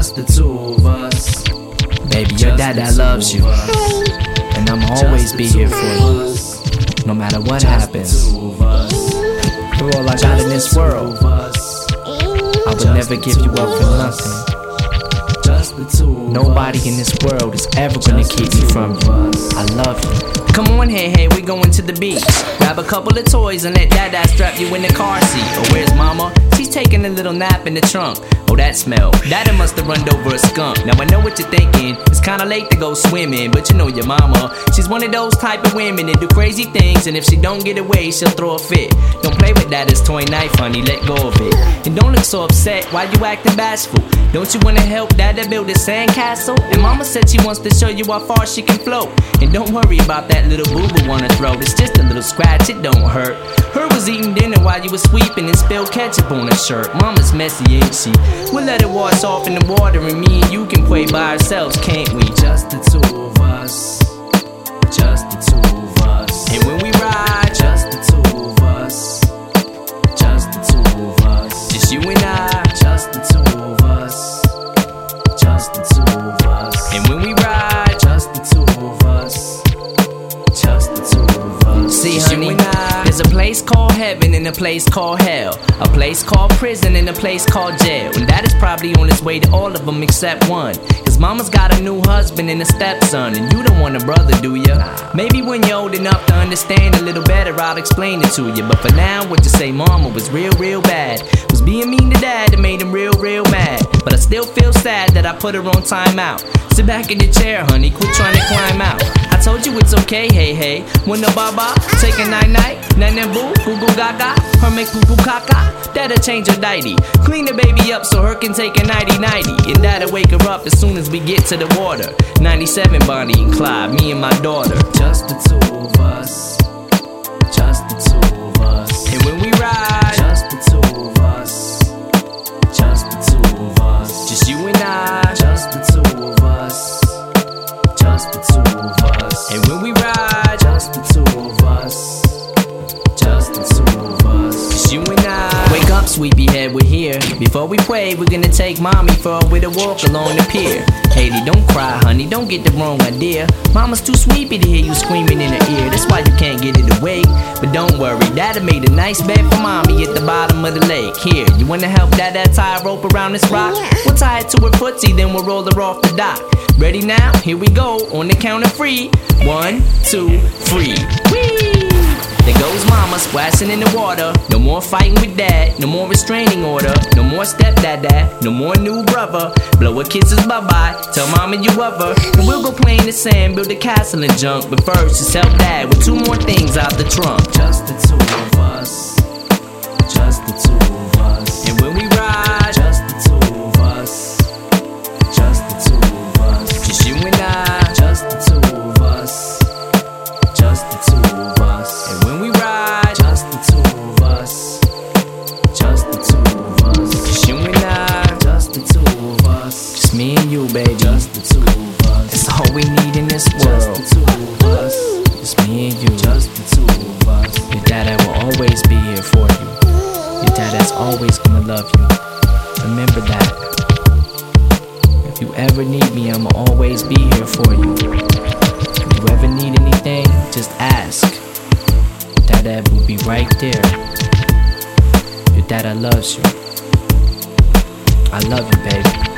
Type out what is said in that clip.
just the two of us. Baby, your dad loves you, and I'ma always be here for you, no matter what happens. You're all I got in this world. I would never give you up for nothing. Nobody in this world is ever gonna keep me from you. I love you. Come on, hey, we going to the beach. Grab a couple of toys and let dad strap you in the car seat. Oh, where's mama? She's taking a little nap in the trunk. Oh, that smell. Daddy must have run over a skunk. Now I know what you're thinking. It's kinda late to go swimming, but you know your mama. She's one of those type of women that do crazy things, and if she don't get away, she'll throw a fit. Don't play with daddy's toy knife, honey, let go of it. And don't look so upset, why you acting bashful? Don't you wanna help dad build a sandcastle? And mama said she wants to show you how far she can float. And don't worry about that little boo-boo on her throat. It's just a little scratch, it don't hurt. Her was eating dinner while you was sweeping and spilled ketchup on her shirt. Mama's messy, ain't she? We'll let it wash off in the water, and me and you can play by ourselves, can't we? Just the two of us. Just the two of us. And when we ride, just the two of us. Just the two of us. just you and I. Just the two of us. Just the two of us. And when we ride, just the two of us. Just the two of us. see, honey, there's a place called heaven and a place called hell, a place called prison and a place called jail. And that is probably on its way to all of them except one. Cause mama's got a new husband and a stepson, and you don't want a brother, do ya? Maybe when you're old enough to understand a little better, I'll explain it to you. But for now, what you say, mama was real bad. Was being mean to dad that made him real mad. But I still feel sad that I put her on timeout. Sit back in your chair, honey, quit trying to climb out. I told you it's okay, hey. When the baba, take a night, nan boo, goo goo gaga. Her make poo poo caca, that'll change her diety. Clean the baby up so her can take a nighty. And that'll wake her up as soon as we get to the water. 97 Bonnie and Clyde, me and my daughter. Just the two of us. Just the two of us. And when we ride, just the two of us. Just the two of us. just you and I. Just the two of us. Just the two of us. And when we ride, just the two of us. Just the two of us. just you and I. Wake up, sleepyhead, we're here. Before we pray, we're gonna take mommy for a little walk along the pier. Haley, don't cry, honey, don't get the wrong idea. Mama's too sleepy to hear you screaming in her ear. That's why you can't get it awake. But don't worry, Daddy made a nice bed for mommy at the bottom of the lake. Here, you wanna help Dad tie a rope around this rock? We'll tie it to her footsie, then we'll roll her off the dock. Ready now? Here we go, on the count of 3. 1, 2, 3. Whee! There goes mama splashing in the water. No more fighting with dad, no more restraining order. No more stepdad, no more new brother. Blow her kisses bye-bye, tell mama you love her. And we'll go play in the sand, build a castle and junk. But first, just help dad with 2 more things out the trunk. Just the two of us. Just the two of us. And when we ride, just the two of us. Just the two of us. just you and I. Just the two of us. Just the two of us. And when we ride, just the two of us. Just the two of us. just you and I. Just the two of us. Just me and you, baby. Just the two of us. That's all we need in this Just world. the two of us. Just me and you. Just the two of us. Your dad will always be here for you. Your dad's always gonna love you. Remember that. If you ever need me, I'ma always be here for you. If you ever need anything, just ask. Dad will be right there. Your dad loves you. I love you, baby.